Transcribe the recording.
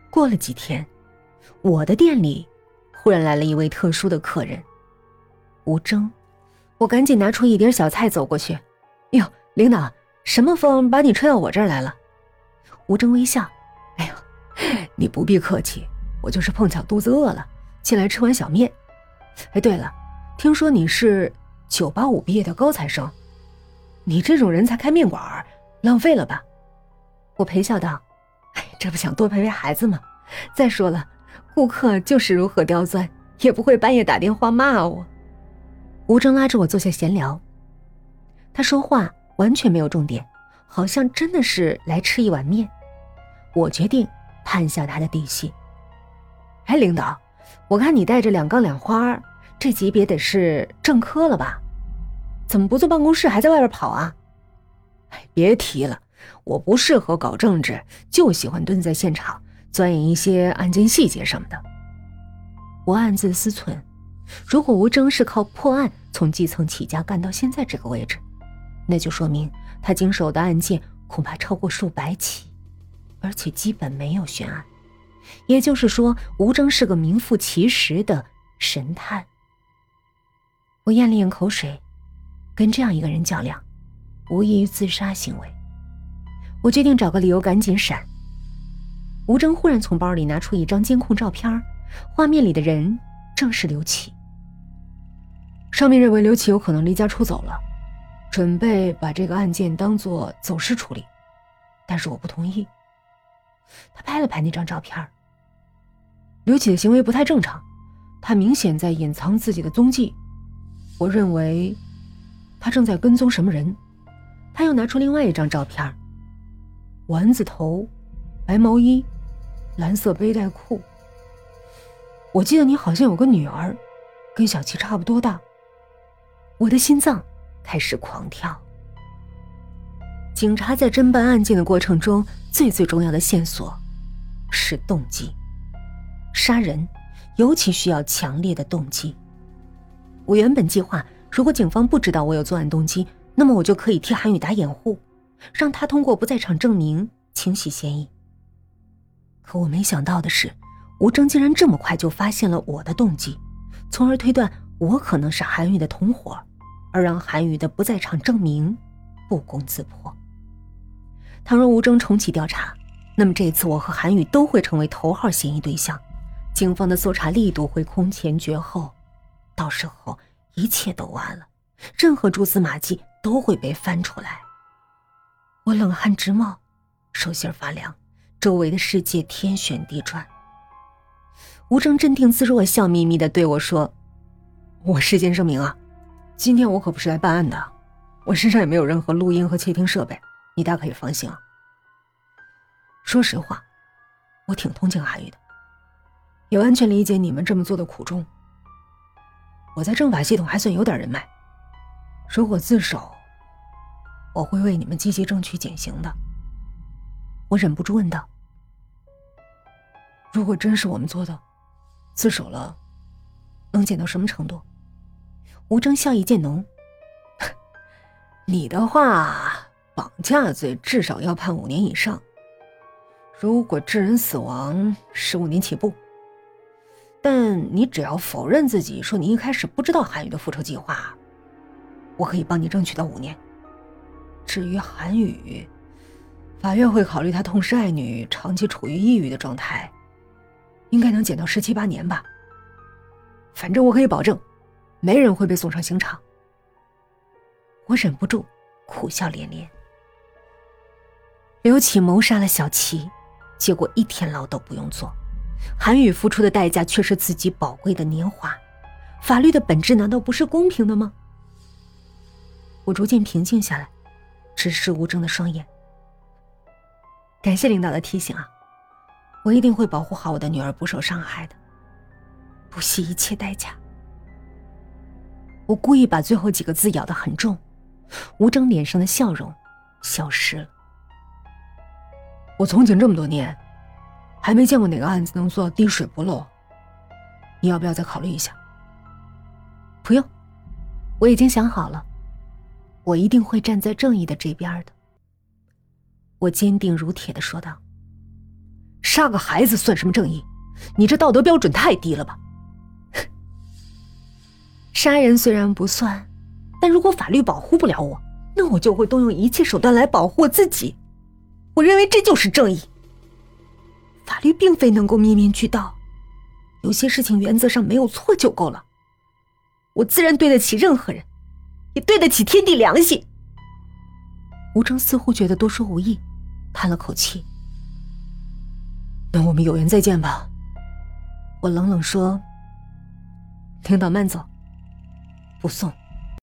过了几天，我的店里忽然来了一位特殊的客人，吴征。我赶紧拿出一碟小菜走过去。哟，领导，什么风把你吹到我这儿来了？吴征微笑。哎呦，你不必客气，我就是碰巧肚子饿了，进来吃碗小面。哎，对了，听说你是985毕业的高材生，你这种人才开面馆，浪费了吧？我陪笑道，哎，这不想多陪陪孩子吗？再说了，顾客就是如何刁钻，也不会半夜打电话骂我。吴征拉着我坐下闲聊，他说话完全没有重点，好像真的是来吃一碗面。我决定探下他的底细。哎，领导，我看你带着2杠2花，这级别得是正科了吧？怎么不坐办公室，还在外边跑啊？哎，别提了，我不适合搞政治，就喜欢蹲在现场钻研一些案件细节什么的。我暗自思忖，如果吴征是靠破案从基层起家干到现在这个位置，那就说明他经手的案件恐怕超过数百起，而且基本没有悬案。也就是说，吴征是个名副其实的神探。我咽了咽口水，跟这样一个人较量，无异于自杀行为。我决定找个理由赶紧闪。吴征忽然从包里拿出一张监控照片，画面里的人正是刘启。上面认为刘启有可能离家出走了，准备把这个案件当作走失处理，但是我不同意。他拍了拍那张照片，刘启的行为不太正常，他明显在隐藏自己的踪迹，我认为他正在跟踪什么人。他又拿出另外一张照片，丸子头，白毛衣，蓝色背带裤。我记得你好像有个女儿，跟小琪差不多大。我的心脏开始狂跳。警察在侦办案件的过程中，最重要的线索是动机。杀人尤其需要强烈的动机。我原本计划，如果警方不知道我有作案动机，那么我就可以替韩宇打掩护，让他通过不在场证明清洗嫌疑。可我没想到的是，吴征竟然这么快就发现了我的动机，从而推断我可能是韩宇的同伙，而让韩宇的不在场证明不攻自破。倘若吴征重启调查，那么这次我和韩宇都会成为头号嫌疑对象，警方的搜查力度会空前绝后，到时候一切都完了，任何蛛丝马迹都会被翻出来。我冷汗直冒，手心发凉，周围的世界天旋地转。吴征镇定自若，笑眯眯地对我说，我事先声明啊，今天我可不是来办案的，我身上也没有任何录音和窃听设备，你大可以放心啊。说实话，我挺同情韩宇的，也完全理解你们这么做的苦衷。我在政法系统还算有点人脉，如果自首，我会为你们积极争取减刑的。我忍不住问道，如果真是我们做的，自首了，能减到什么程度？吴征笑意渐浓，你的话，绑架罪至少要判5年以上，如果致人死亡，15年起步。但你只要否认自己说你一开始不知道韩宇的复仇计划，我可以帮你争取到5年。至于韩宇，法院会考虑他痛失爱女，长期处于抑郁的状态，应该能减到17、18年吧。反正我可以保证，没人会被送上刑场。我忍不住苦笑连连。刘启谋杀了小琪，结果1天牢都不用坐。韩宇付出的代价却是自己宝贵的年华，法律的本质难道不是公平的吗？我逐渐平静下来，直视吴征的双眼。感谢领导的提醒啊，我一定会保护好我的女儿不受伤害的，不惜一切代价。我故意把最后几个字咬得很重，吴征脸上的笑容消失了。我从警这么多年，还没见过哪个案子能做到滴水不漏，你要不要再考虑一下？不用，我已经想好了，我一定会站在正义的这边的。我坚定如铁地说道。 杀个孩子算什么正义？你这道德标准太低了吧？杀人虽然不算，但如果法律保护不了我，那我就会动用一切手段来保护我自己。我认为这就是正义。法律并非能够面面俱到，有些事情原则上没有错就够了。我自然对得起任何人，也对得起天地良心。吴征似乎觉得多说无益，叹了口气。那我们有缘再见吧。我冷冷说，领导慢走，不送。